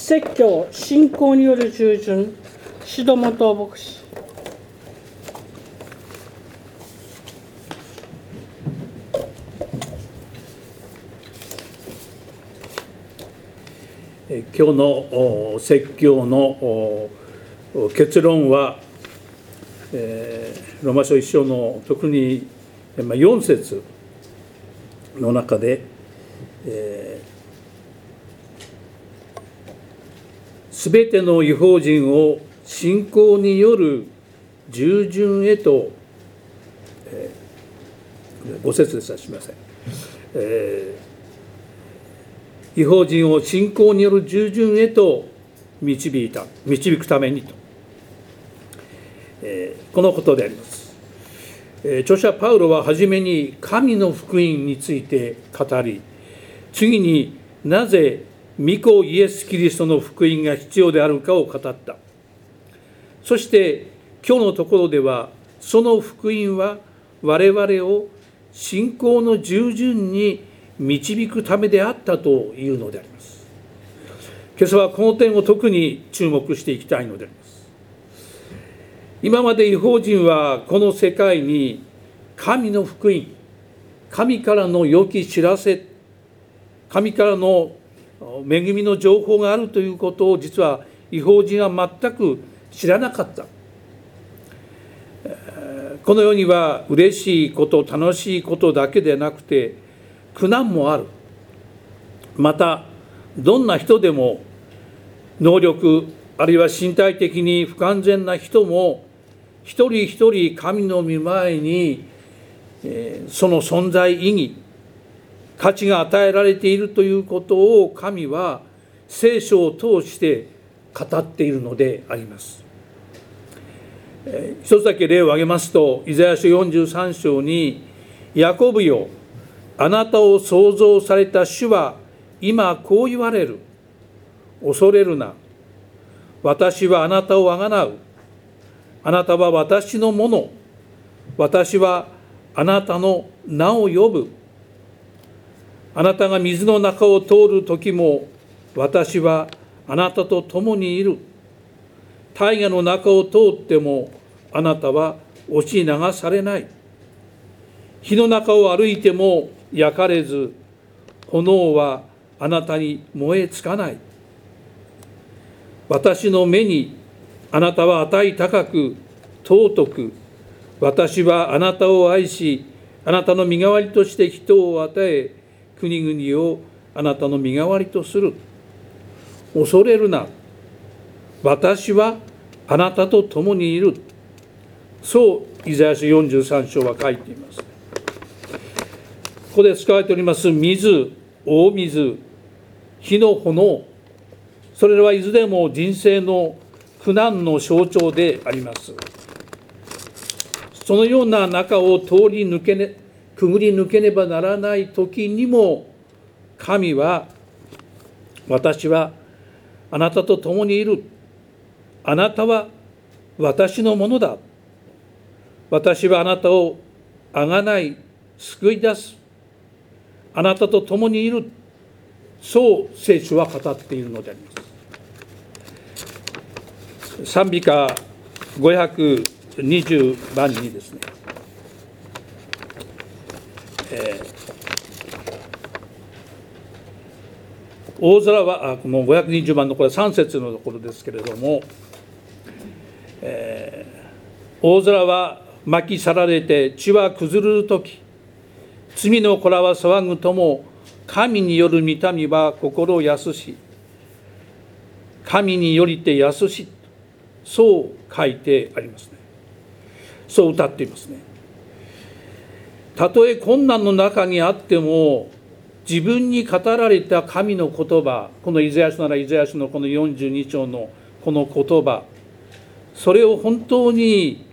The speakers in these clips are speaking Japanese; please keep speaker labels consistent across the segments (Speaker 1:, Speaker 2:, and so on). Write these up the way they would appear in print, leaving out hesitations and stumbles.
Speaker 1: 説教信仰による従順、志戸本牧師。
Speaker 2: 今日の説教の結論は、ローマ書1章の特に4節の中で、すべての異邦人を信仰による従順へと、5節でした、すみません。異邦人を信仰による従順へと導くためにと、このことであります。著者パウロははじめに神の福音について語り、次になぜ御子イエス・キリストの福音が必要であるかを語った。そして今日のところでは、その福音は我々を信仰の従順に導くためであったというのであります。今朝はこの点を特に注目していきたいのであります。今まで異邦人はこの世界に神の福音、神からの良き知らせ、神からの恵みの情報があるということを実は異邦人は全く知らなかった。この世には嬉しいこと、楽しいことだけでなくて苦難もある。またどんな人でも能力あるいは身体的に不完全な人も一人一人神の御前にその存在意義、価値が与えられているということを神は聖書を通して語っているのであります。一つだけ例を挙げますと、イザヤ書43章に、ヤコブよ、あなたを創造された主は今こう言われる。恐れるな。私はあなたをあがなう。あなたは私のもの。私はあなたの名を呼ぶ。あなたが水の中を通る時も、私はあなたと共にいる。大河の中を通っても、あなたは押し流されない。火の中を歩いても焼かれず、炎はあなたに燃えつかない。私の目にあなたは値高く尊く、私はあなたを愛し、あなたの身代わりとして人を与え、国々をあなたの身代わりとする。恐れるな。私はあなたと共にいる。そうイザヤ書43章は書いています。ここで使われております水、大水、火の炎、それらはいずれも人生の苦難の象徴であります。そのような中をくぐり抜けねばならない時にも、神は、私はあなたと共にいる。あなたは私のものだ。私はあなたをあがない救い出す。あなたと共にいる。そう聖書は語っているのであります。賛美歌520番にですね、大空はこの520番のこれ3節のところですけれども、大空は巻き去られて地は崩れるとき、罪の子らは騒ぐとも、神による御民は心を安し、神によりて安し、そう書いてありますね。そう歌っていますね。たとえ困難の中にあっても、自分に語られた神の言葉、このイザヤ書ならイザヤ書のこの42章のこの言葉、それを本当に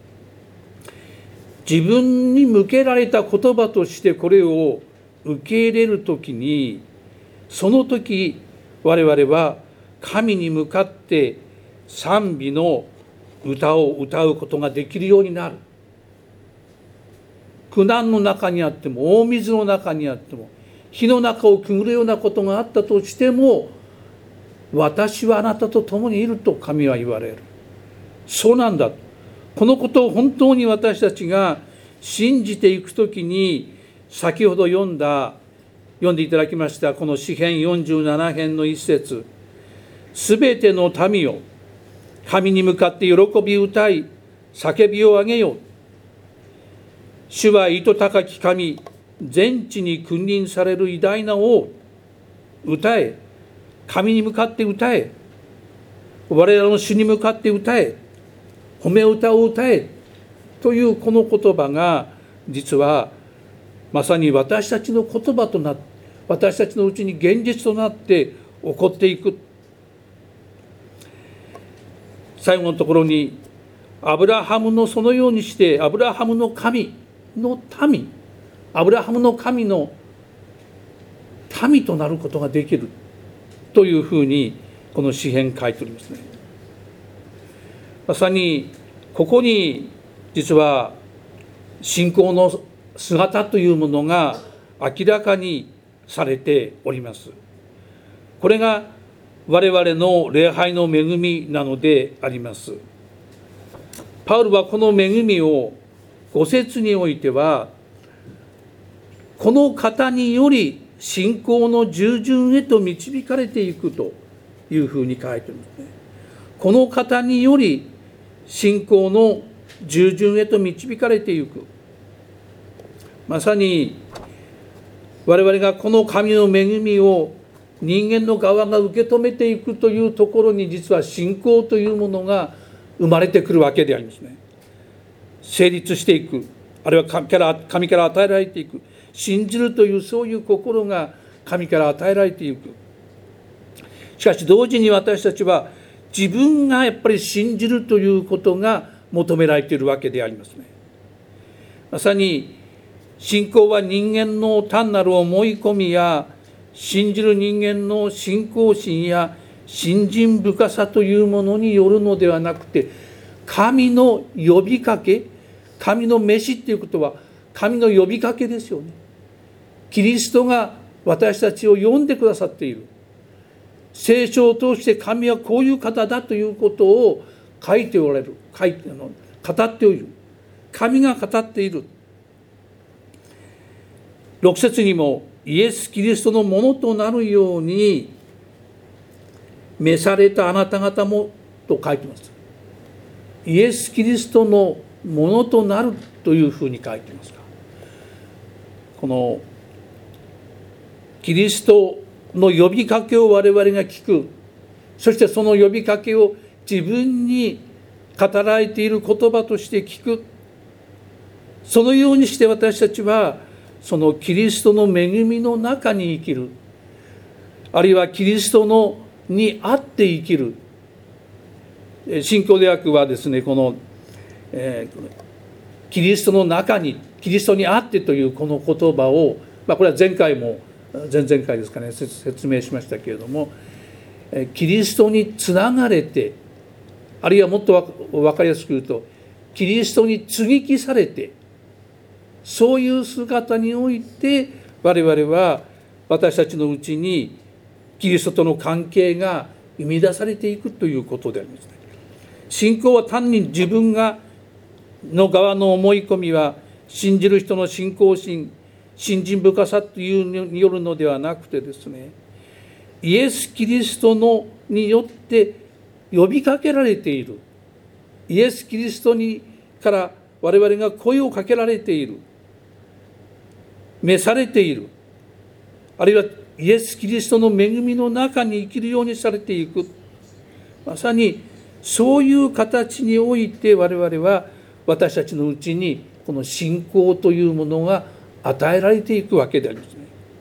Speaker 2: 自分に向けられた言葉としてこれを受け入れるときに、その時我々は神に向かって賛美の歌を歌うことができるようになる。苦難の中にあっても、大水の中にあっても、火の中をくぐるようなことがあったとしても、 私はあなたと共にいると神は言われる。そうなんだ。このことを本当に私たちが信じていくときに、先ほど読んでいただきましたこの詩編47編の一節、すべての民よ、神に向かって喜び歌い叫びを上げよう。主は糸高き神、全地に君臨される偉大な王。歌え、神に向かって歌え、我らの主に向かって歌え、褒め歌を歌えというこの言葉が、実はまさに私たちの言葉となって、私たちのうちに現実となって起こっていく。最後のところに、アブラハムのそのようにして、アブラハムの神の民、アブラハムの神の民となることができるというふうにこの詩編書いておりますね。まさにここに実は信仰の姿というものが明らかにされております。これが我々の礼拝の恵みなのであります。パウルはこの恵みを5節においては、この方により信仰の従順へと導かれていくというふうに書いていますね。この方により信仰の従順へと導かれていく。まさに我々がこの神の恵みを人間の側が受け止めていくというところに、実は信仰というものが生まれてくるわけでありますね。成立していく、あるいは神から与えられていく、信じるというそういう心が神から与えられていく。しかし同時に私たちは自分がやっぱり信じるということが求められているわけでありますね。まさに信仰は人間の単なる思い込みや、信じる人間の信仰心や信心深さというものによるのではなくて、神の呼びかけ、神の召しっていうことは神の呼びかけですよね。キリストが私たちを呼んでくださっている。聖書を通して神はこういう方だということを書いておられる、語っておる。神が語っている。6節にも、イエス・キリストのものとなるように召されたあなた方もと書いてます。イエス・キリストのものとなるというふうに書いていますが、このキリストの呼びかけを我々が聞く、そしてその呼びかけを自分に語られている言葉として聞く。そのようにして私たちはそのキリストの恵みの中に生きる、あるいはキリストにあって生きる。新共同訳はですね、この、キリストの中に、キリストにあってというこの言葉を、これは前回も前々回ですかね、説明しましたけれども、キリストにつながれて、あるいはもっと分かりやすく言うと、キリストに接ぎ木されて、そういう姿において我々は私たちのうちにキリストとの関係が生み出されていくということでありますね。信仰は単に自分の側の思い込みは、信じる人の信仰心、信心深さというによるのではなくてですね、イエス・キリストによって呼びかけられている。イエス・キリストから我々が声をかけられている。召されている。あるいはイエス・キリストの恵みの中に生きるようにされていく。まさにそういう形において我々は私たちのうちにこの信仰というものが与えられていくわけでありますね。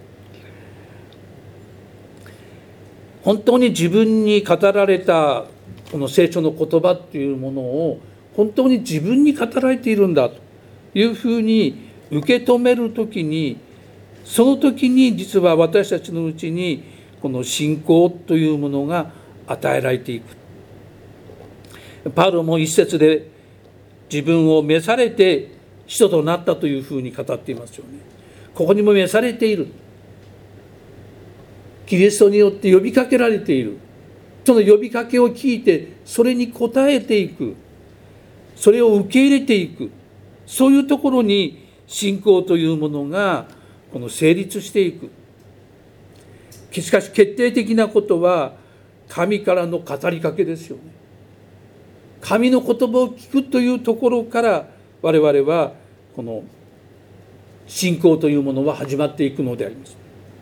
Speaker 2: 本当に自分に語られたこの聖書の言葉というものを本当に自分に語られているんだというふうに受け止めるときに、その時に実は私たちのうちにこの信仰というものが与えられていく。パウロも一節で自分を召されて使徒となったというふうに語っていますよね。ここにも召されている。キリストによって呼びかけられている。 その呼びかけを聞いてそれに応えていく、それを受け入れていく、そういうところに信仰というものがこの成立していく。しかし決定的なことは神からの語りかけですよね。神の言葉を聞くというところから我々はこの信仰というものは始まっていくのであります。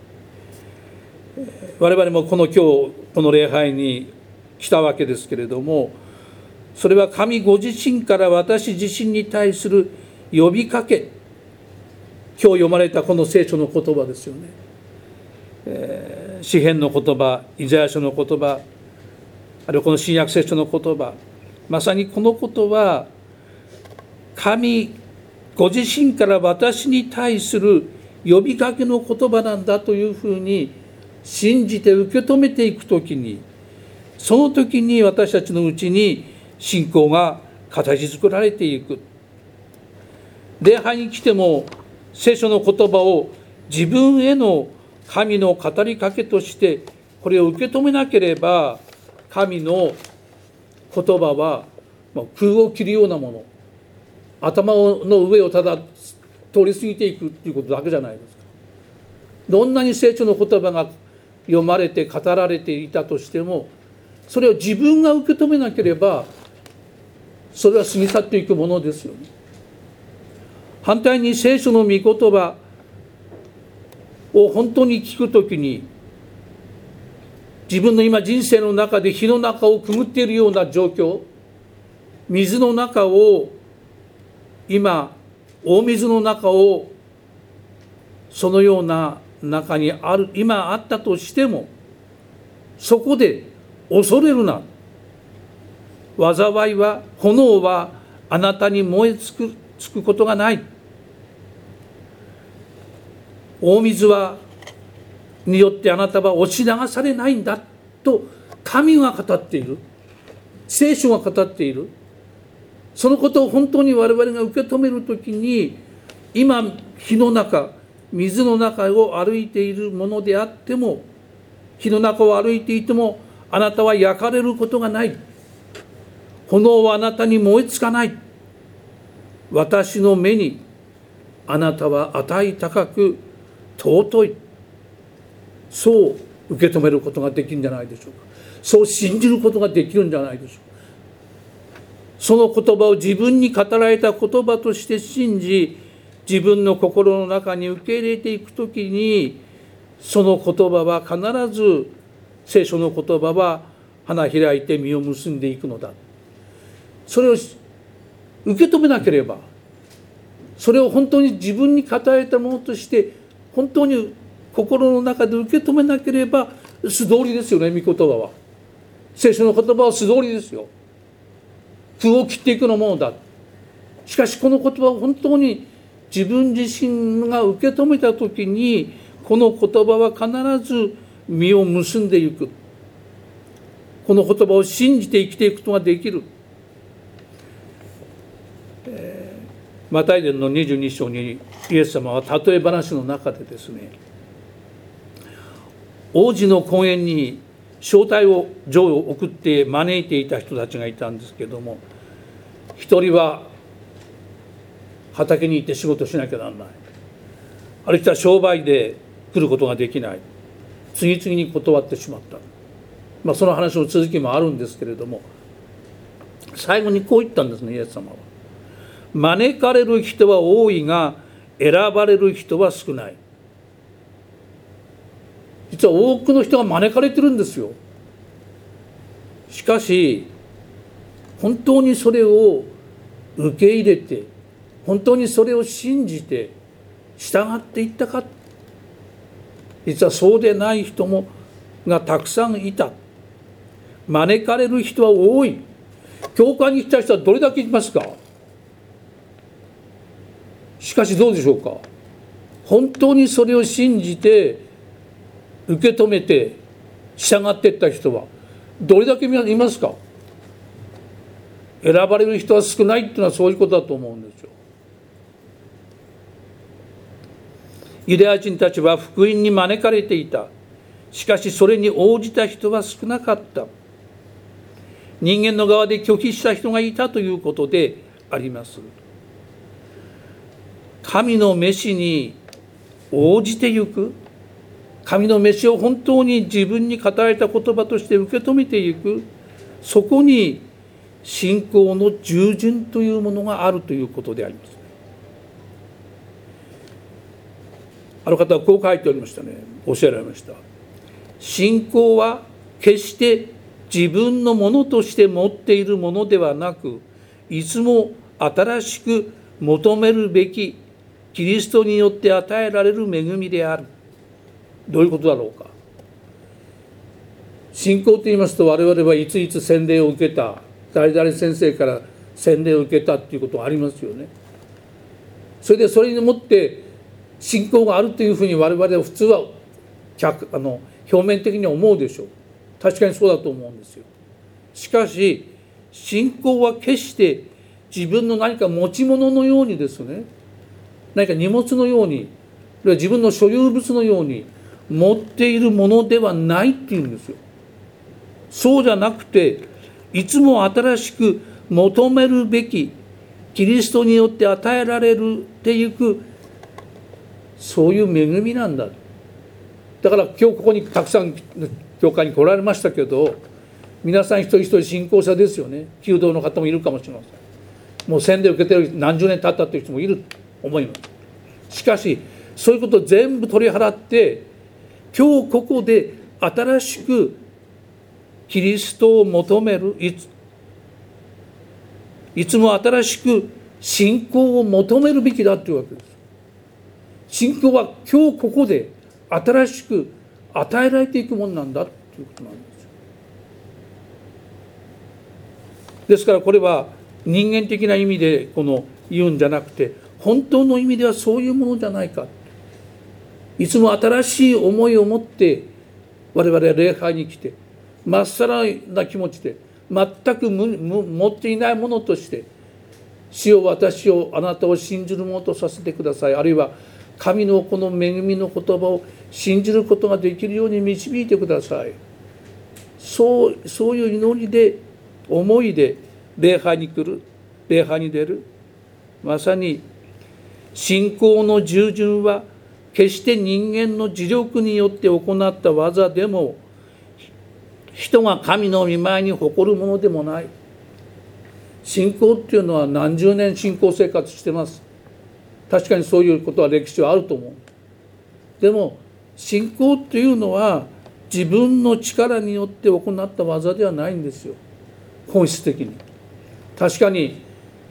Speaker 2: 我々も今日この礼拝に来たわけですけれども、それは神ご自身から私自身に対する呼びかけ、今日読まれたこの聖書の言葉ですよね。詩編の言葉、イザヤ書の言葉、あるいはこの新約聖書の言葉、まさにこのことは神ご自身から私に対する呼びかけの言葉なんだというふうに信じて受け止めていくときに、その時に私たちのうちに信仰が形作られていく。礼拝に来ても聖書の言葉を自分への神の語りかけとしてこれを受け止めなければ、神の言葉は空を切るようなもの、頭の上をただ通り過ぎていくということだけじゃないですか。どんなに聖書の言葉が読まれて語られていたとしても、それを自分が受け止めなければそれは過ぎ去っていくものですよね。反対に聖書の御言葉を本当に聞くときに、自分の今人生の中で火の中をくぐっているような状況、水の中を今大水の中をそのような中に今あったとしても、そこで恐れるな、災いは炎はあなたに燃え尽くことがない、大水によってあなたは押し流されないんだと神が語っている、聖書が語っている。そのことを本当に我々が受け止めるときに、今火の中、水の中を歩いているものであっても、火の中を歩いていてもあなたは焼かれることがない、炎はあなたに燃え尽かない、私の目にあなたは値高く尊い、そう受け止めることができるんじゃないでしょうか。そう信じることができるんじゃないでしょうか。その言葉を自分に語られた言葉として信じ、自分の心の中に受け入れていくときに、その言葉は必ず、聖書の言葉は花開いて実を結んでいくのだ。それを受け止めなければ、それを本当に自分に語られたものとして本当に心の中で受け止めなければ素通りですよね。御言葉は、聖書の言葉は素通りですよ。空を切っていくのものだ。しかしこの言葉を本当に自分自身が受け止めたときに、この言葉は必ず実を結んでいく。この言葉を信じて生きていくことができる。マタイ伝の22章にイエス様は例え話の中でですね、王子の婚宴に招待状を送って招いていた人たちがいたんですけれども、一人は畑に行って仕事しなきゃならない、ある人は商売で来ることができない、次々に断ってしまった。その話の続きもあるんですけれども、最後にこう言ったんですね、イエス様は。招かれる人は多いが選ばれる人は少ない。実は多くの人が招かれてるんですよ。しかし本当にそれを受け入れて、本当にそれを信じて従っていったか、実はそうでない人もがたくさんいた。招かれる人は多い。教会に来た人はどれだけいますか。しかしどうでしょうか。本当にそれを信じて受け止めて従っていった人はどれだけいますか。選ばれる人は少ないっていうのはそういうことだと思うんですよ。ユダヤ人たちは福音に招かれていた。しかしそれに応じた人は少なかった。 人間の側で拒否した人がいたということであります。神の召しに応じてゆく、神の召しを本当に自分に語られた言葉として受け止めていく、そこに信仰の従順というものがあるということであります。ある方はこう書いておりましたね。教えられました。信仰は決して自分のものとして持っているものではなく、いつも新しく求めるべきキリストによって与えられる恵みである。どういうことだろうか。信仰と言いますと、我々はいついつ洗礼を受けた、誰々先生から洗礼を受けたということがありますよね。それでそれにもって信仰があるというふうに我々は普通は表面的には思うでしょう。確かにそうだと思うんですよ。しかし信仰は決して自分の何か持ち物のようにですね、何か荷物のように、自分の所有物のように持っているものではないっていうんですよ。そうじゃなくて、いつも新しく求めるべきキリストによって与えられるっていく、そういう恵みなんだ。だから今日ここにたくさん教会に来られましたけど、皆さん一人一人信仰者ですよね。弓道の方もいるかもしれません。もう洗礼を受けてる何十年経ったという人もいると思います。しかしそういうことを全部取り払って、今日ここで新しくキリストを求める、いつも新しく信仰を求めるべきだというわけです。信仰は今日ここで新しく与えられていくものなんだということなんです。ですからこれは人間的な意味で言うんじゃなくて、本当の意味ではそういうものじゃないか。いつも新しい思いを持って我々は礼拝に来て、まっさらな気持ちで全く持っていないものとして、主よ私をあなたを信じるものとさせてください、あるいは神のこの恵みの言葉を信じることができるように導いてください。そういう祈りで、思いで礼拝に来る、礼拝に出る。まさに信仰の従順は決して人間の自力によって行った技でも、人が神の御前に誇るものでもない。信仰っていうのは何十年信仰生活してます。確かにそういうことは歴史はあると思う。でも信仰っていうのは自分の力によって行った技ではないんですよ、本質的に。確かに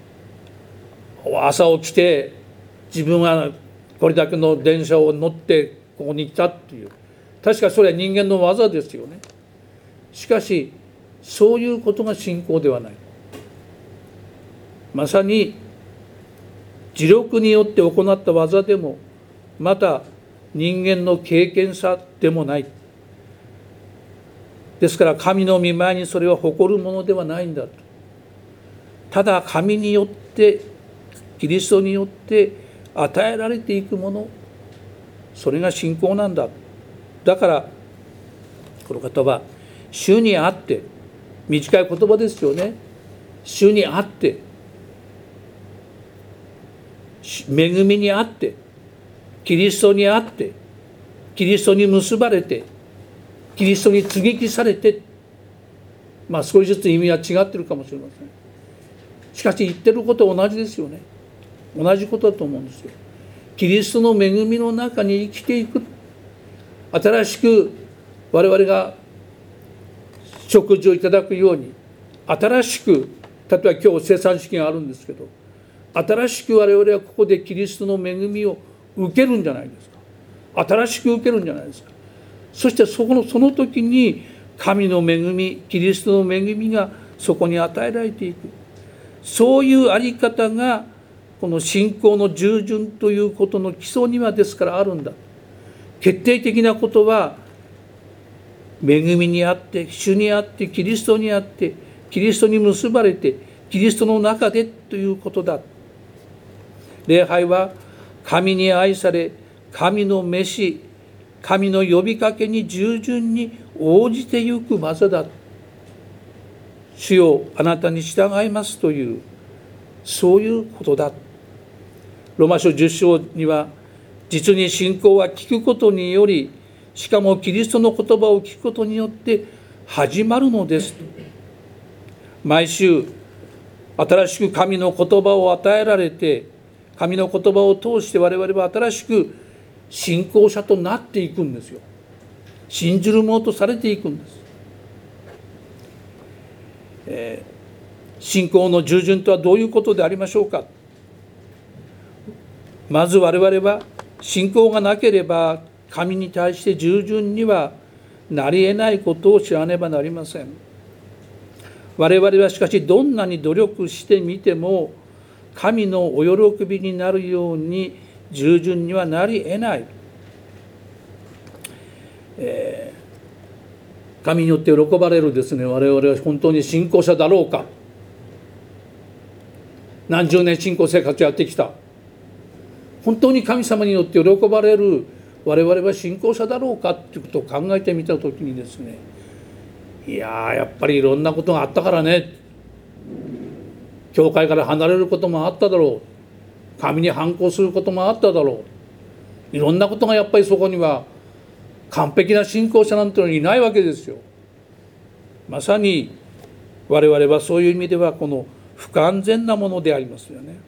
Speaker 2: 朝起きて自分がこれだけの電車を乗ってここに来たっていう、確かそれは人間の技ですよね。しかしそういうことが信仰ではない。まさに自力によって行った技でも、また人間の経験さでもない。ですから神の御前にそれは誇るものではないんだと。ただ神によって、キリストによって与えられていくもの、それが信仰なんだ。だからこの方は主にあって、短い言葉ですよね。主にあって、恵みにあって、キリストにあって、キリストに結ばれて、キリストに接ぎ木されて、少しずつ意味は違ってるかもしれません。しかし言ってることは同じですよね。同じことだと思うんですよ。キリストの恵みの中に生きていく。新しく我々が食事をいただくように、新しく、例えば今日生産式があるんですけど、新しく我々はここでキリストの恵みを受けるんじゃないですか。新しく受けるんじゃないですか。そしてその時に神の恵み、キリストの恵みがそこに与えられていく。そういうあり方がこの信仰の従順ということの基礎にはですからあるんだ。決定的なことは恵みにあって、主にあって、キリストにあって、キリストに結ばれて、キリストの中でということだ。礼拝は神に愛され、神の召し、神の呼びかけに従順に応じてゆく技だ。 主よあなたに従いますという、そういうことだ。ローマ書10章には、実に信仰は聞くことにより、しかもキリストの言葉を聞くことによって始まるのです。毎週新しく神の言葉を与えられて、神の言葉を通して我々は新しく信仰者となっていくんですよ。信じるものとされていくんです。信仰の従順とはどういうことでありましょうか。まず我々は信仰がなければ神に対して従順にはなり得ないことを知らねばなりません。我々はしかしどんなに努力してみても神のお喜びになるように従順にはなり得ない。神によって喜ばれるですね、我々は本当に信仰者だろうか。何十年信仰生活やってきた。本当に神様によって喜ばれる我々は信仰者だろうかということを考えてみたときにですね、やっぱりいろんなことがあったからね。教会から離れることもあっただろう。神に反抗することもあっただろう。いろんなことがやっぱりそこには、完璧な信仰者なんてのはいないわけですよ。まさに我々はそういう意味ではこの不完全なものでありますよね。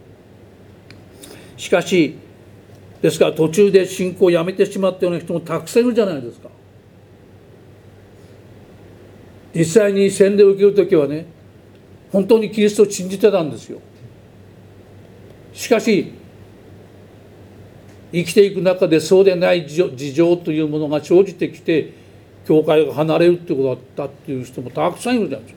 Speaker 2: しかしですから途中で信仰をやめてしまったような人もたくさんいるじゃないですか。実際に洗礼を受けるときはね、本当にキリストを信じてたんですよ。しかし生きていく中でそうでない事情というものが生じてきて、教会が離れるということだったっていう人もたくさんいるじゃないです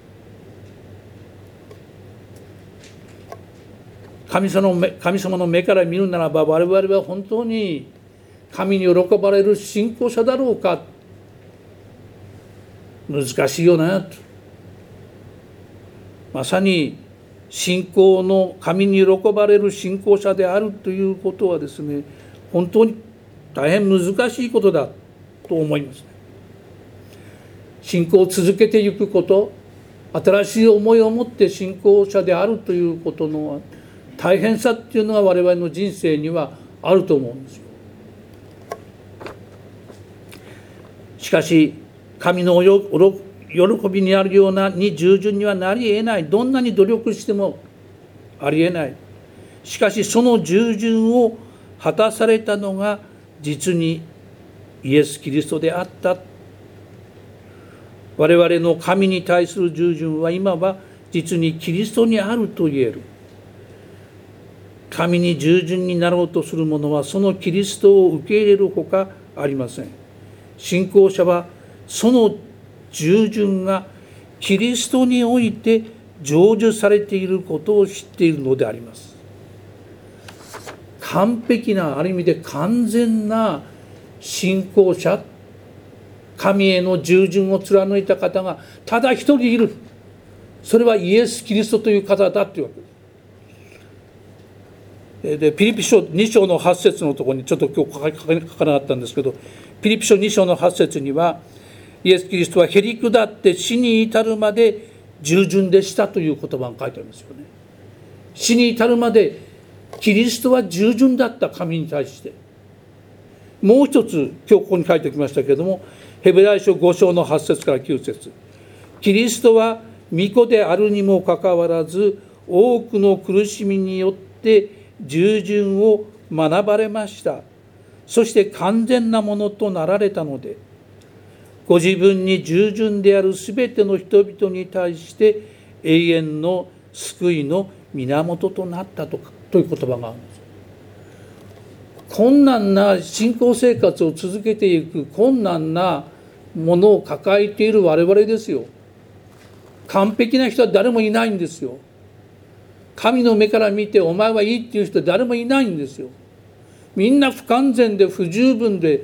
Speaker 2: か。神様の目から見るならば、我々は本当に神に喜ばれる信仰者だろうか。難しいよなと。まさに信仰の神に喜ばれる信仰者であるということはですね、本当に大変難しいことだと思いますね。信仰を続けていくこと、新しい思いを持って信仰者であるということの大変さっていうのが我々の人生にはあると思うんですよ。しかし神の喜びにあるようなに従順にはなり得ない。どんなに努力してもあり得ない。しかしその従順を果たされたのが実にイエス・キリストであった。我々の神に対する従順は今は実にキリストにあると言える。神に従順になろうとする者はそのキリストを受け入れるほかありません。信仰者はその従順がキリストにおいて成就されていることを知っているのであります。完璧な、ある意味で完全な信仰者、神への従順を貫いた方がただ一人いる。それはイエス・キリストという方だというわけです。でピリピ書2章の8節のところにちょっと今日書かなかったんですけど、ピリピ書2章の8節には、イエス・キリストはへり下って死に至るまで従順でしたという言葉が書いてありますよね。死に至るまでキリストは従順だった。神に対して。もう一つ今日ここに書いておきましたけれども、ヘブライ書5章の8節から9節、キリストは御子であるにもかかわらず多くの苦しみによって従順を学ばれました。そして完全なものとなられたので、ご自分に従順であるすべての人々に対して永遠の救いの源となったという言葉があるんです。困難な信仰生活を続けていく困難なものを抱えている我々ですよ。完璧な人は誰もいないんですよ。神の目から見てお前はいいっていう人は誰もいないんですよ。みんな不完全で不十分で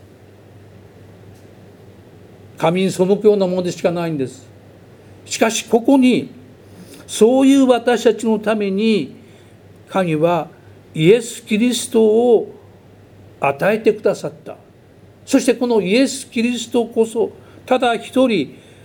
Speaker 2: 神に背くようなものでしかないんです。しかしここにそういう私たちのために神はイエス・キリストを与えてくださった。そしてこのイエス・キリストこそただ一人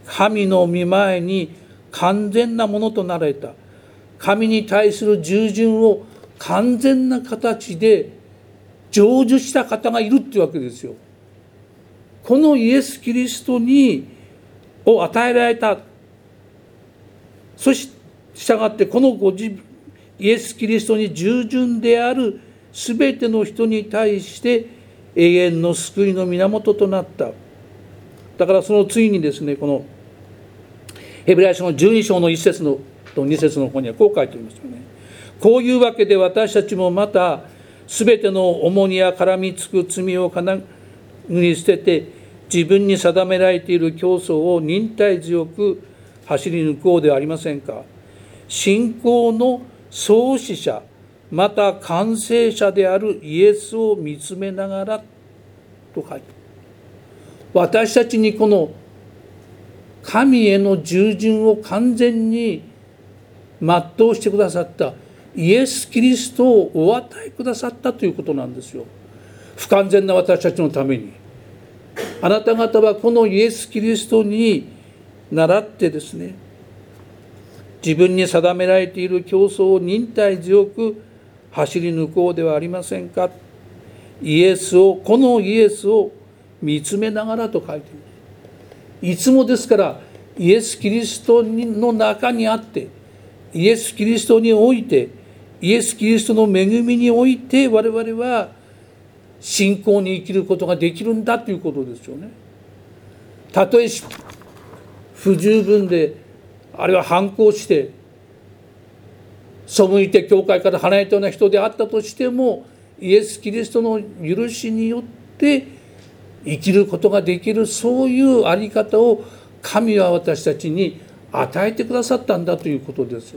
Speaker 2: 神の御前に完全なものとなられた。神に対する従順を完全な形で成就した方がいるっていうわけですよ。このイエス・キリストを与えられた。そして従ってこのイエス・キリストに従順であるすべての人に対して永遠の救いの源となった。だからその次にですね、このヘブライ書の12章の1節と2節の方にはこう書いてありますよね。こういうわけで私たちもまたすべての重荷や絡みつく罪を金具に捨てて自分に定められている競争を忍耐強く走り抜こうではありませんか。信仰の創始者また完成者であるイエスを見つめながらと書いてある。私たちにこの神への従順を完全に全うしてくださったイエス・キリストをお与えくださったということなんですよ。不完全な私たちのためにあなた方はこのイエス・キリストに倣ってですね、自分に定められている競争を忍耐強く走り抜こうではありませんか。このイエスを見つめながらと書いています。いつもですからイエス・キリストの中にあってイエス・キリストにおいてイエス・キリストの恵みにおいて我々は信仰に生きることができるんだということですよね。たとえ不十分であるいは反抗して背いて教会から離れたような人であったとしてもイエス・キリストの許しによって生きることができる、そういうあり方を神は私たちに与えてくださったんだということです。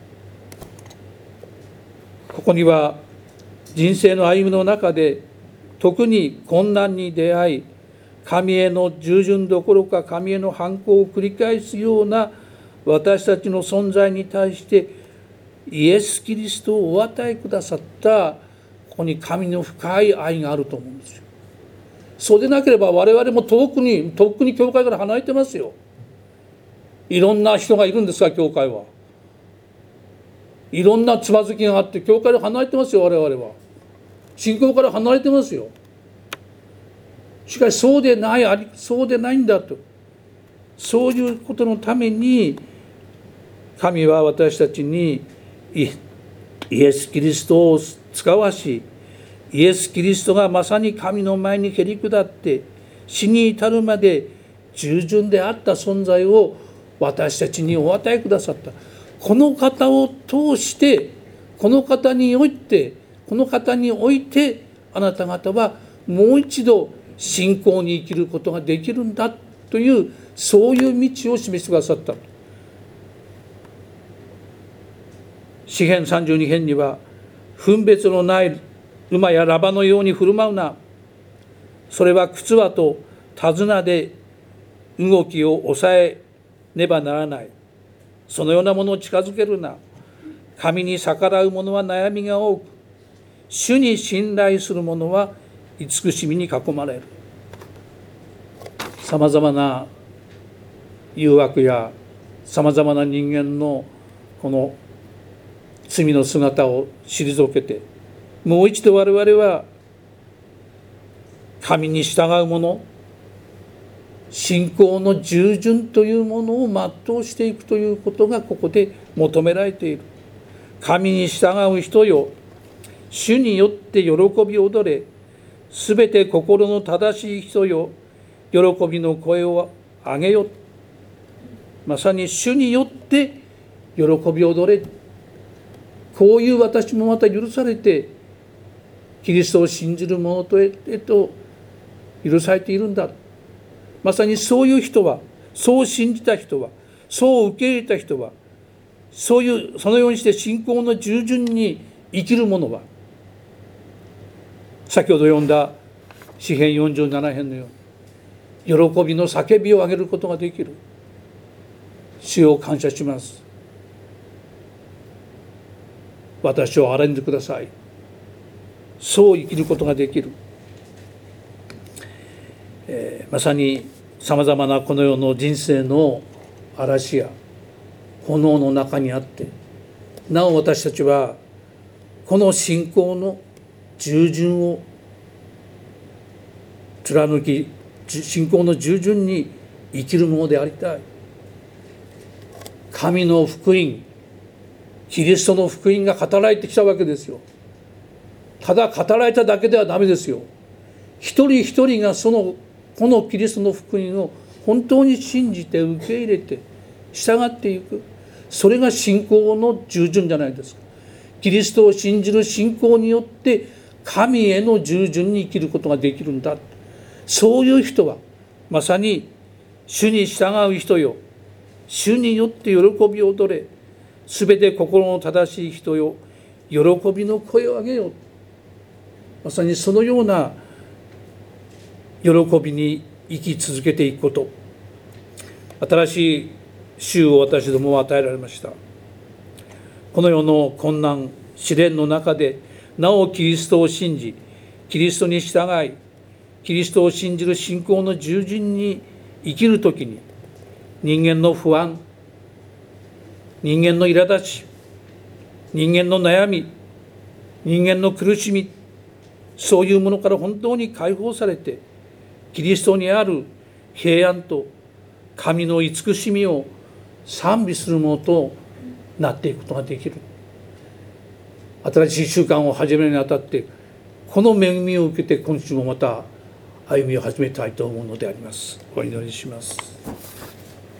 Speaker 2: ここには人生の歩みの中で特に困難に出会い神への従順どころか神への反抗を繰り返すような私たちの存在に対してイエス・キリストをお与えくださったここに神の深い愛があると思うんですよ。そうでなければ我々も遠くに教会から離れてますよ。いろんな人がいるんですが教会はいろんなつまずきがあって教会から離れてますよ。我々は信仰から離れてますよ。しかしそうでないんだと、そういうことのために神は私たちにイエス・キリストを使わし、イエス・キリストがまさに神の前にへり下って死に至るまで従順であった存在を私たちにお与えくださった。この方を通してこの方においてあなた方はもう一度信仰に生きることができるんだというそういう道を示してくださった。詩編32編には分別のない馬やラバのように振る舞うな、それは靴輪と手綱で動きを抑えねばならない、そのようなものを近づけるな、神に逆らう者は悩みが多く主に信頼する者は慈しみに囲まれる。さまざまな誘惑やさまざまな人間のこの罪の姿を退けてもう一度我々は神に従うもの、信仰の従順というものを全うしていくということがここで求められている。神に従う人よ、主によって喜び踊れ、すべて心の正しい人よ、喜びの声を上げよ。まさに主によって喜び踊れ。こういう私もまた許されてキリストを信じる者へと許されているんだ。まさにそういう人は、そう信じた人は、そう受け入れた人は、そのようにして信仰の従順に生きる者は、先ほど読んだ詩編47編のように喜びの叫びを上げることができる。主を感謝します。私を憐れんでください。そう生きることができる。まさにさまざまなこの世の人生の嵐や炎の中にあって、なお私たちはこの信仰の従順を貫き、信仰の従順に生きるものでありたい。神の福音、キリストの福音が語られてきたわけですよ。ただ語られただけではダメですよ。一人一人がこのキリストの福音を本当に信じて受け入れて従っていく。それが信仰の従順じゃないですか。キリストを信じる信仰によって神への従順に生きることができるんだ。そういう人はまさに主に従う人よ。主によって喜びを踊れ。すべて心の正しい人よ。喜びの声を上げよ。まさにそのような喜びに生き続けていくこと。新しい週を私どもは与えられました。この世の困難、試練の中で、なおキリストを信じ、キリストに従い、キリストを信じる信仰の従順に生きるときに、人間の不安、人間の苛立ち、人間の悩み、人間の苦しみ、そういうものから本当に解放されて、キリストにある平安と神の慈しみを賛美するものとなっていくことができる。新しい習慣を始めるにあたって、この恵みを受けて今週もまた歩みを始めたいと思うのであります。お祈りします。